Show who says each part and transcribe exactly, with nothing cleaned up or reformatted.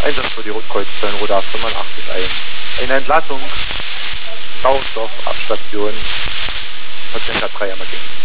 Speaker 1: Einsatz für die Rotkreuzstellen Roda fünfundachtzig ein. Eine Entlassung, Sauerstoff, Abstation, Patient hat drei Emergency.